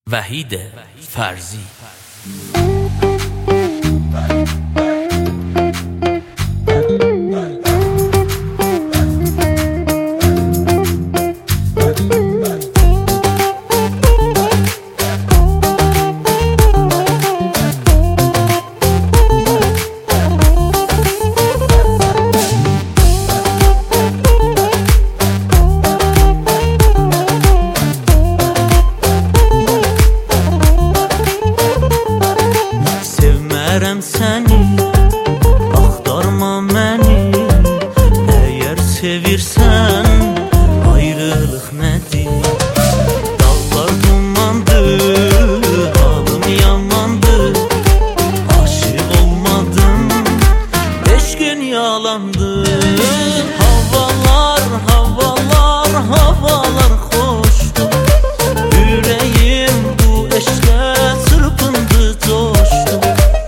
وحید فرزی. Səni axtarma məni, əgər sevirsən ayrılıq nədir? Dağlar dumandır, halım yamandır, aşık olmadım, 5 gün yalandır. Havalar, havalar, havalar xoşdur, ürəyim bu eşqə çırpındı, coşdu.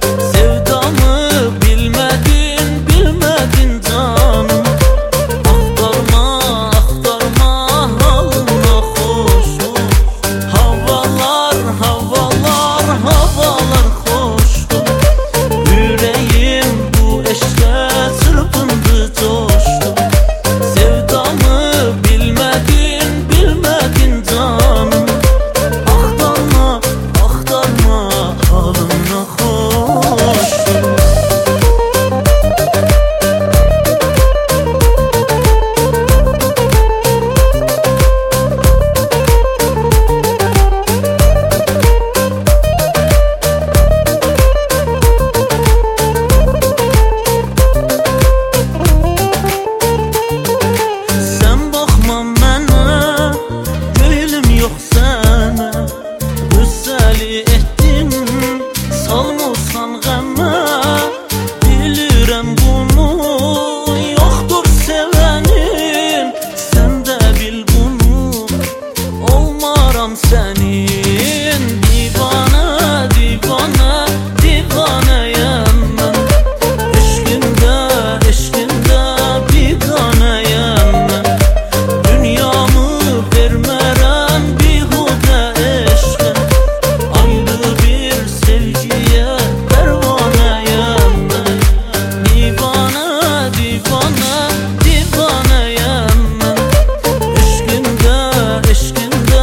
Sənin divana, divana, divanayam mən. Eşqində, eşqində biganayam mən. Dünyamı vermərəm bihudə eşqə, ayrı bir sevgiyə pərvanayam mən. Divana, divana, divanayam mən. Eşqində, eşqində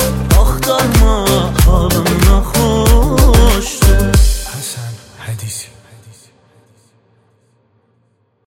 Hadis.